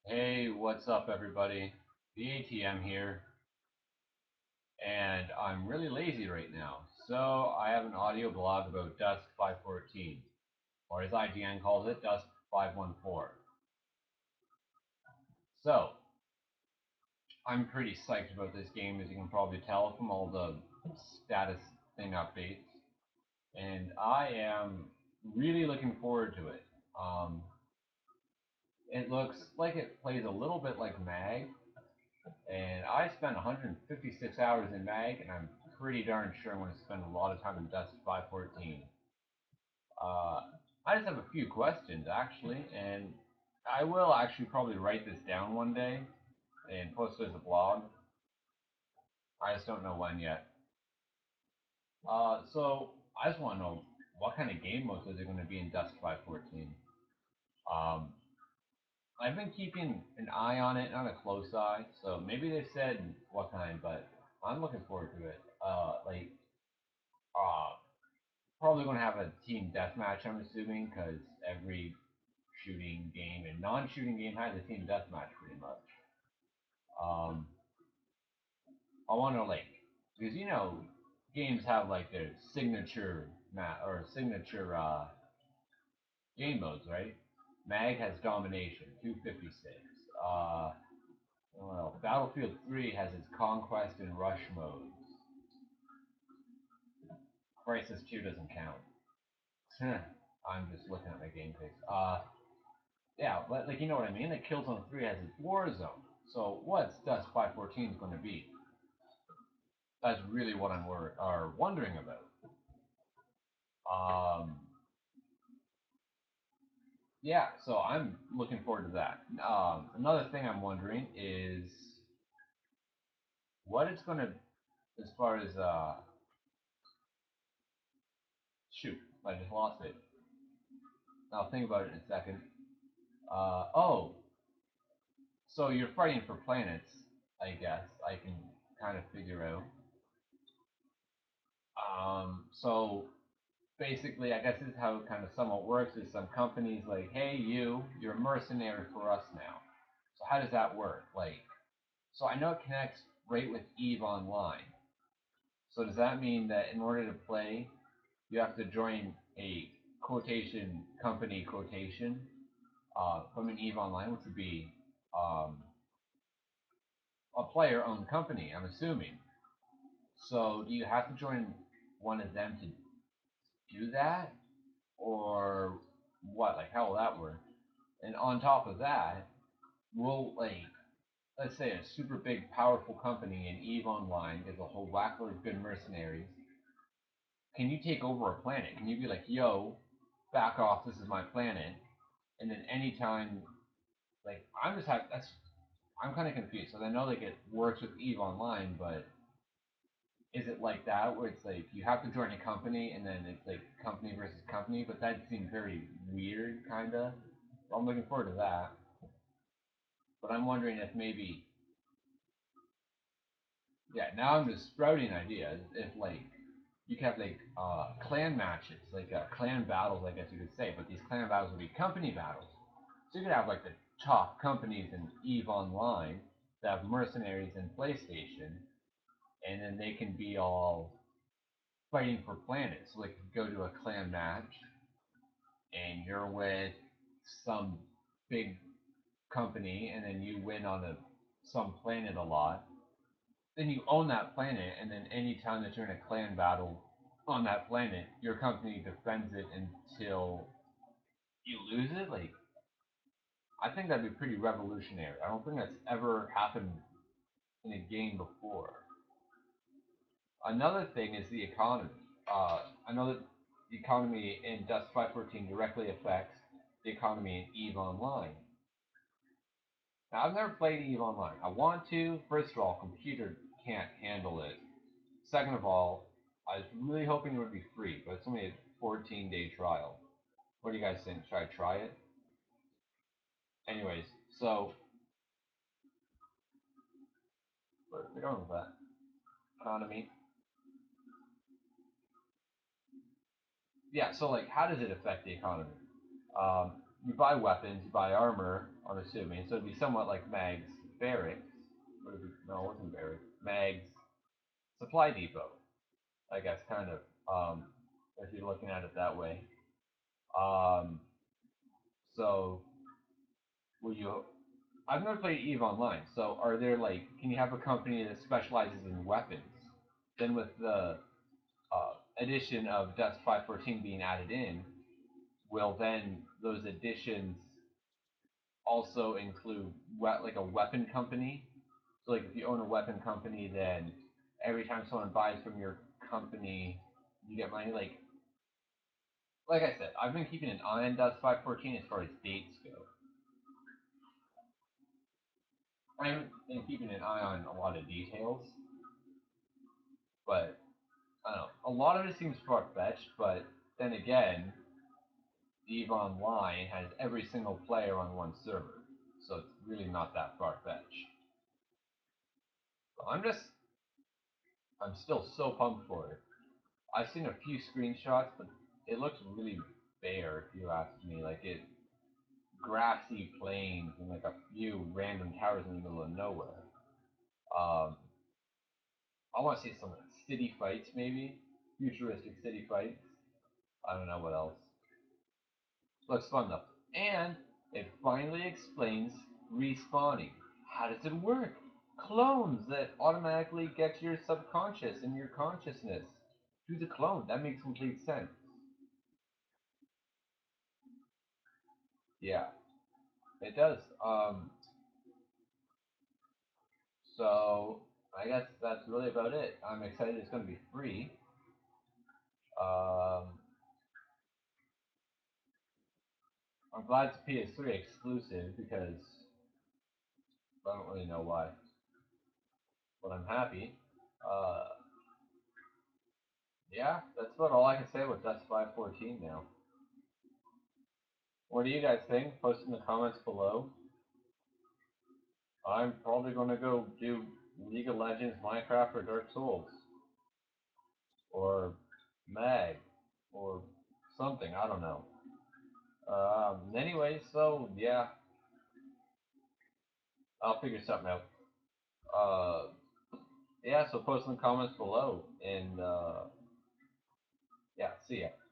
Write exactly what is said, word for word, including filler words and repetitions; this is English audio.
Hey, what's up, everybody? The A T M here, and I'm really lazy right now, so I have an audio blog about Dusk five fourteen, or as I G N calls it, Dusk five fourteen. So, I'm pretty psyched about this game, as you can probably tell from all the status thing updates, and I am really looking forward to it. Um, it looks like it plays a little bit like Mag, and I spent one hundred fifty-six hours in Mag, and I'm pretty darn sure I'm going to spend a lot of time in Dust five fourteen. Uh, I just have a few questions, actually, and I will actually probably write this down one day and post it as a blog. I just don't know when yet. Uh, so I just want to know what kind of game modes is there going to be in Dust five fourteen. Um, I've been keeping an eye on it, not a close eye, so maybe they said what kind, but I'm looking forward to it. Uh, like uh, probably going to have a team deathmatch, I'm assuming, because every shooting game and non-shooting game has a team deathmatch pretty much. Um, I want to like because you know games have like their signature map or signature uh, game modes, right? Mag has domination, two fifty-six. Uh, well, Battlefield three has its conquest and rush modes. Crisis two doesn't count. I'm just looking at my game page. Uh, Yeah, but like you know what I mean. Like Killzone three has its war zone. So what's Dust five fourteen is going to be? That's really what I'm wor- are wondering about. Um, yeah, so I'm looking forward to that. Um, another thing I'm wondering is what it's going to, as far as uh, shoot, I just lost it. I'll think about it in a second. Uh, oh, so you're fighting for planets, I guess. I can kind of figure out. Um, so basically, I guess this is how it kind of somewhat works. Is some companies like, hey, you, you're a mercenary for us now. So how does that work? Like, so I know it connects right with Eve Online. So does that mean that in order to play, you have to join a quotation company quotation uh, from an Eve Online, which would be um, a player-owned company? I'm assuming. So do you have to join one of them to do that, or what? Like, how will that work? And on top of that, will like let's say a super big powerful company in Eve Online is a whole whackload of good mercenaries. Can you take over a planet? Can you be like, yo, back off, this is my planet? And then anytime like I'm just have that's I'm kinda confused. So I know like it works with Eve Online, but is it like that where it's like you have to join a company and then it's like company versus company, but that seems very weird kinda. So I'm looking forward to that. But I'm wondering if maybe yeah, now I'm just sprouting ideas. If like you could have like uh, clan matches, like uh, clan battles, I guess you could say, but these clan battles would be company battles. So you could have like the top companies in Eve Online that have mercenaries in PlayStation, and then they can be all fighting for planets. So like you go to a clan match, and you're with some big company, and then you win on a some planet a lot, then you own that planet, and then anytime that you're in a clan battle on that planet, your company defends it until you lose it. Like, I think that'd be pretty revolutionary. I don't think that's ever happened in a game before. Another thing is the economy. Uh, I know that the economy in Dust five fourteen directly affects the economy in Eve Online. Now, I've never played Eve Online. I want to. First of all, computer can't handle it. Second of all, I was really hoping it would be free, but it's only a fourteen day trial. What do you guys think? Should I try it? Anyways, so where are we going with that? Economy. Yeah, so like, how does it affect the economy? Um, you buy weapons, you buy armor. I'm assuming so it'd be somewhat like Mag's Barracks. What is it? No, it wasn't Barracks. Mag's Supply Depot, I guess, kind of. Um, if you're looking at it that way. Um, so will you? I've never played Eve Online. So are there like, can you have a company that specializes in weapons? Then with the uh, addition of Dust five fourteen being added in, will then those additions also include we- like a weapon company? So like if you own a weapon company, then every time someone buys from your company, you get money. Like like I said, I've been keeping an eye on Dust five fourteen as far as dates go. I haven't been keeping an eye on a lot of details, but I don't know. A lot of it seems far fetched, but then again, Eve Online has every single player on one server, so it's really not that far fetched. So I'm just, I'm still so pumped for it. I've seen a few screenshots, but it looks really bare if you ask me. Like it, grassy plains and like a few random towers in the middle of nowhere. Um, I want to see some city fights, maybe futuristic city fights. I don't know what else. Looks fun though, and it finally explains respawning. How does it work? Clones that automatically get to your subconscious and your consciousness. Who's a clone? That makes complete sense. Yeah, it does. Um, so I guess that's really about it. I'm excited it's going to be free. Um, I'm glad it's P S three exclusive because I don't really know why, but I'm happy. Uh, yeah, that's about all I can say with Dust five fourteen now. What do you guys think? Post in the comments below. I'm probably going to go do League of Legends, Minecraft, or Dark Souls, or Mag, or something. I don't know. Um, anyway, so yeah, I'll figure something out. Uh, yeah, so post in the comments below, and uh, yeah, see ya.